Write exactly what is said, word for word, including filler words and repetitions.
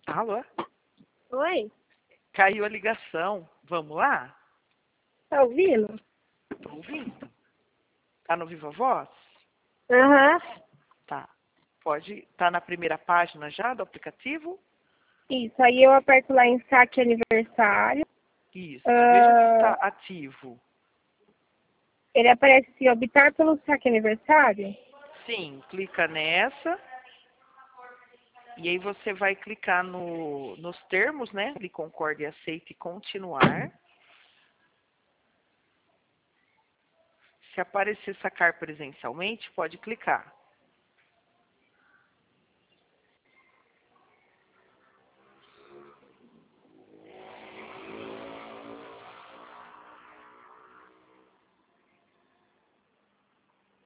Alô? Oi? Caiu a ligação. Vamos lá? Tá ouvindo? Tô ouvindo. Tá no Viva Voz? Aham. Tá. Pode. Tá na primeira página já do aplicativo? Isso, aí eu aperto lá em saque aniversário. Isso. Veja se está Ah, ativo. ele aparece assim, optar pelo saque aniversário. Sim, clica nessa. E aí você vai clicar no, nos termos, né? Ele concorda e aceita e continuar. Se aparecer sacar presencialmente, pode clicar.